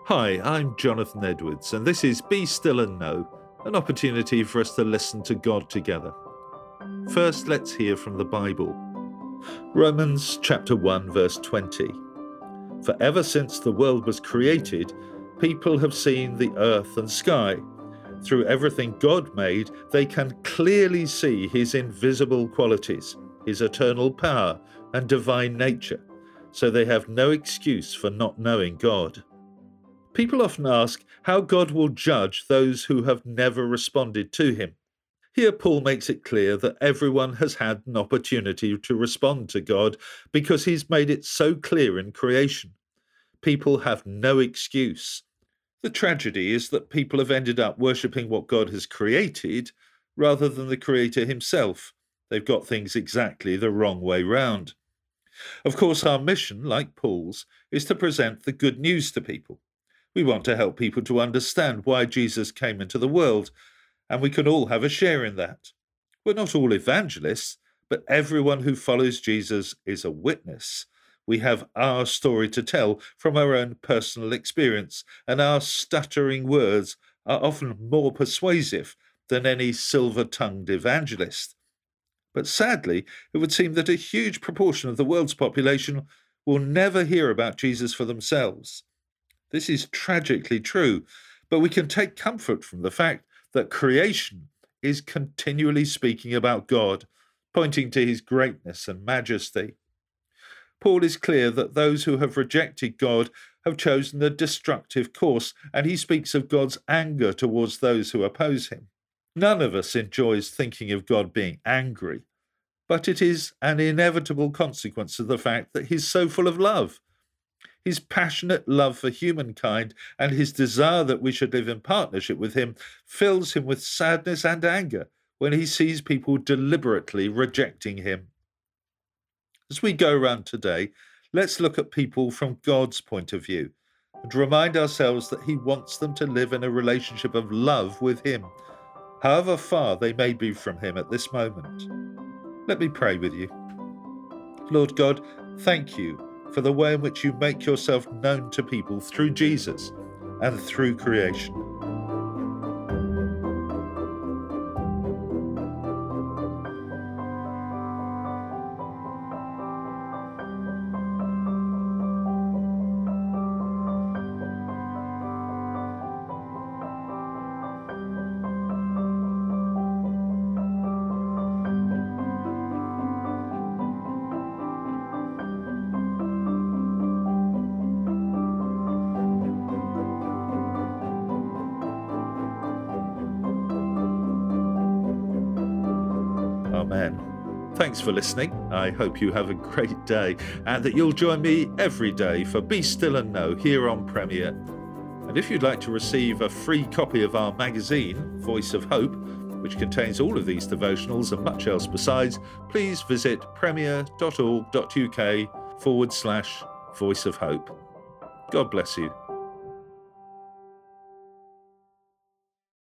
Hi, I'm Jonathan Edwards, and this is Be Still and Know, an opportunity for us to listen to God together. First, let's hear from the Bible. Romans chapter 1, verse 20. For ever since the world was created, people have seen the earth and sky. Through everything God made, they can clearly see his invisible qualities, his eternal power and divine nature, so they have no excuse for not knowing God. People often ask how God will judge those who have never responded to him. Here, Paul makes it clear that everyone has had an opportunity to respond to God because he's made it so clear in creation. People have no excuse. The tragedy is that people have ended up worshipping what God has created rather than the Creator himself. They've got things exactly the wrong way round. Of course, our mission, like Paul's, is to present the good news to people. We want to help people to understand why Jesus came into the world, and we can all have a share in that. We're not all evangelists, but everyone who follows Jesus is a witness. We have our story to tell from our own personal experience, and our stuttering words are often more persuasive than any silver-tongued evangelist. But sadly, it would seem that a huge proportion of the world's population will never hear about Jesus for themselves. This is tragically true, but we can take comfort from the fact that creation is continually speaking about God, pointing to his greatness and majesty. Paul is clear that those who have rejected God have chosen a destructive course, and he speaks of God's anger towards those who oppose him. None of us enjoys thinking of God being angry, but it is an inevitable consequence of the fact that he's so full of love. His passionate love for humankind and his desire that we should live in partnership with him fills him with sadness and anger when he sees people deliberately rejecting him. As we go around today, let's look at people from God's point of view and remind ourselves that he wants them to live in a relationship of love with him, however far they may be from him at this moment. Let me pray with you. Lord God, thank you for the way in which you make yourself known to people through Jesus and through creation. Amen. Thanks for listening. I hope you have a great day and that you'll join me every day for Be Still and Know here on Premier. And if you'd like to receive a free copy of our magazine, Voice of Hope, which contains all of these devotionals and much else besides, please visit premier.org.uk/Voice of Hope. God bless you.